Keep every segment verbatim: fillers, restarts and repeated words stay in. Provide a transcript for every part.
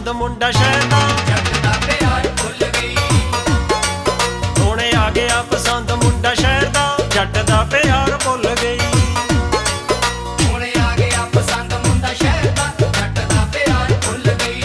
ਪਸੰਦ ਮੁੰਡਾ ਸ਼ਹਿਰ ਦਾ, ਜੱਟ ਦਾ ਪਿਆਰ ਭੁੱਲ ਗਈ। ਹੁਣੇ ਆ ਗਿਆ ਪਸੰਦ ਮੁੰਡਾ ਸ਼ਹਿਰ ਦਾ, ਜੱਟ ਦਾ ਪਿਆਰ ਭੁੱਲ ਗਈ। ਹੁਣੇ ਆ ਗਿਆ ਪਸੰਦ ਮੁੰਡਾ ਸ਼ਹਿਰ ਦਾ, ਜੱਟ ਦਾ ਪਿਆਰ ਭੁੱਲ ਗਈ।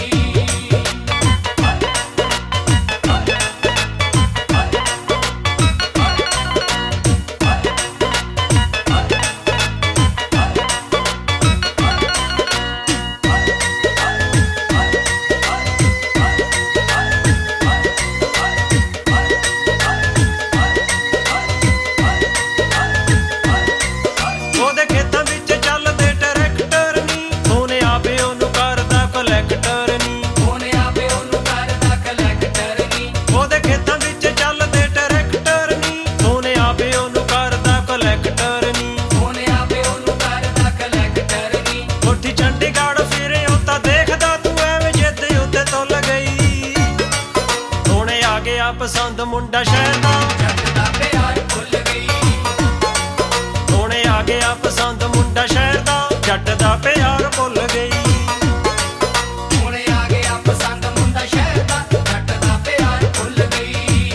ਉਹਦੇ ਖੇਤਾਂ ਵਿੱਚ ਚੱਲਦੇ ਟਰੈਕਟਰ ਨੀ, ਉਹਨੇ ਆਪੇ ਉਹਨੂੰ ਕਰਦਾ ਕਲੈਕਟਰ ਨੀ। ਉਹਨੇ ਆਪੇ ਉਹਨੂੰ ਕਰਦਾ ਕਲੈਕਟਰ ਨੀ। ਉਹਦੇ ਖੇਤਾਂ ਵਿੱਚ ਚੱਲਦੇ ਟਰੈਕਟਰ ਨੀ, ਉਹਨੇ ਆਪੇ ਉਹਨੂੰ ਕਰਦਾ ਕਲੈਕਟਰ ਨੀ। ਉਹਨੇ ਆਪੇ ਉਹਨੂੰ ਕਰਦਾ ਕਲੈਕਟਰ ਨੀ। ਕੋਠੀ ਚੰਡੀਗੜ੍ਹ ਫਿਰੇ ਉਹ ਤਾਂ ਦੇਖਦਾ ਤੂੰ ਐਵੇਂ ਜਿੱਦ ਉੱਤੇ ਤੁੱਲ ਗਈ। ਹੁਣੇ ਆ ਗਿਆ ਪਸੰਦ ਮੁੰਡਾ ਸ਼ਹਿਰ ਦਾ, ਜੱਟ ਦਾ ਪਿਆਰ ਭੁੱਲ ਗਈ। ਹੁਣੇ ਆ ਗਿਆ ਪਸੰਦ ਮੁੰਡਾ ਸ਼ਹਿਰ ਦਾ, ਜੱਟ ਦਾ ਪਿਆਰ ਭੁੱਲ ਗਈ। ਹੁਣੇ ਆ ਗਿਆ ਪਸੰਦ ਮੁੰਡਾ ਸ਼ਹਿਰ ਦਾ, ਜੱਟ ਦਾ ਪਿਆਰ ਭੁੱਲ ਗਈ।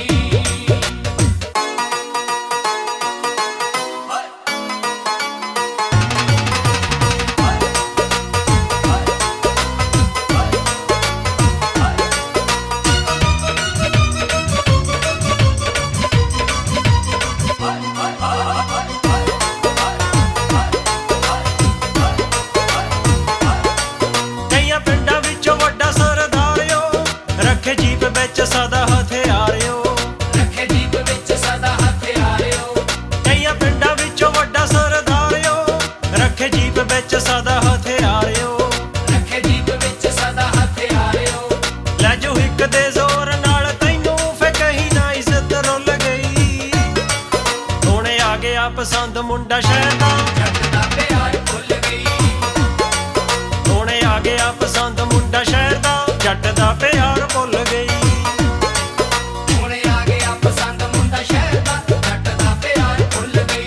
ਕਈਆਂ ਪਿੰਡਾਂ ਵਿੱਚੋਂ ਵੱਡਾ ਸਰਦਾਰਿਓ, ਰੱਖੇ ਜੀਪ ਵਿੱਚ ਸਦਾ ਹਥਿਆਰਿਓ। ਰੱਖੇ ਜੀਪ ਵਿੱਚ ਸਦਾ ਹਥਿਆਰਿਓ। ਕਈਆਂ ਪਿੰਡਾਂ ਵਿੱਚੋਂ ਵੱਡਾ ਸਰਦਾਰਿਓ, ਰੱਖੇ ਜੀਪ ਵਿੱਚ ਸਦਾ ਹਥਿਆਰਿਓ। ਰੱਖੇ ਜੀਪ ਵਿੱਚ ਸਦਾ ਹਥਿਆਰਿਓ। ਲੈ ਜੋ ਹਿੱਕ ਦੇ ਜ਼ੋਰ ਨਾਲ ਤੈਨੂੰ ਫੇ ਕਹੀਂ ਨਾ ਇੱਜ਼ਤ ਰੁੱਲ ਗਈ। ਹੁਣੇ ਆ ਗਿਆ ਪਸੰਦ ਮੁੰਡਾ ਸ਼ਹਿਰ ਦਾ, ਜੱਟ ਦਾ ਪਿਆਰ ਭੁੱਲ ਗਈ। ਹੁਣੇ ਆ ਗਿਆ ਪਸੰਦ ਮੁੰਡਾ ਸ਼ਹਿਰ ਦਾ, ਜੱਟ ਦਾ ਪਿਆਰ ਭੁੱਲ ਗਈ। ਹੁਣੇ ਆ ਗਿਆ ਪਸੰਦ ਮੁੰਡਾ ਸ਼ਹਿਰ ਦਾ, ਜੱਟ ਦਾ ਪਿਆਰ ਭੁੱਲ ਗਈ।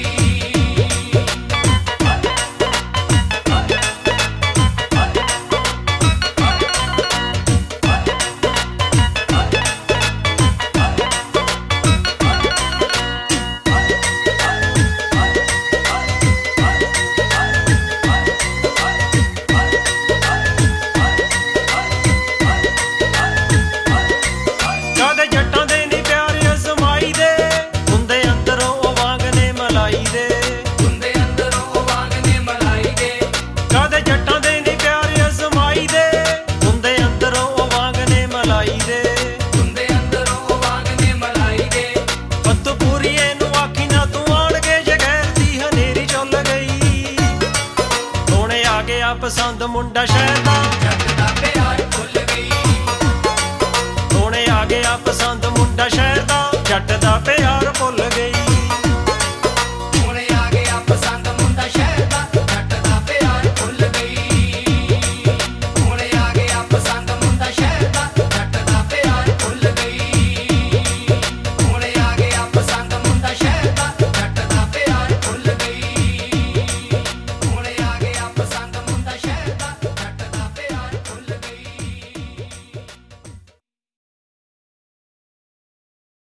ਕਦੇ ਜੱਟਾਂ ਦੇ ਨੀ ਪਿਆਰ ਅਜ਼ਮਾਈ ਦੇ, ਹੁੰਦੇ ਅੰਦਰੋਂ ਉਹ ਵਾਂਗ ਨੇ ਮਲਾਈ ਦੇ। ਹੁੰਦੇ ਅੰਦਰੋਂ ਉਹ ਵਾਂਗ ਨੇ ਮਲਾਈ ਦੇ। ਕਦੇ ਜੱਟਾਂ ਦੇ ਨੀ ਪਿਆਰ ਅਜ਼ਮਾਈ ਦੇ, ਹੁੰਦੇ ਅੰਦਰੋਂ ਉਹ ਵਾਂਗ ਨੇ ਮਲਾਈ ਦੇ। ਹੁੰਦੇ ਅੰਦਰੋਂ ਉਹ ਵਾਂਗ ਨੇ ਮਲਾਈ ਦੇ। ਪੱਤੂ ਪੂਰੀਏ ਨੂੰ ਆਖੀ ਨਾ ਤੂੰ ਆਣ ਕੇ ਜਗੈਰ ਦੀ ਹਨੇਰੀ ਚੁੱਲ ਗਈ। ਹੁਣੇ ਆ ਗਿਆ ਪਸੰਦ ਮੁੰਡਾ ਸ਼ਹਿਰ ਦਾ, ਜੱਟ ਦਾ ਪਿਆਰ ਭੁੱਲ ਗਈ। ਹੁਣੇ ਆ ਗਿਆ ਪਸੰਦ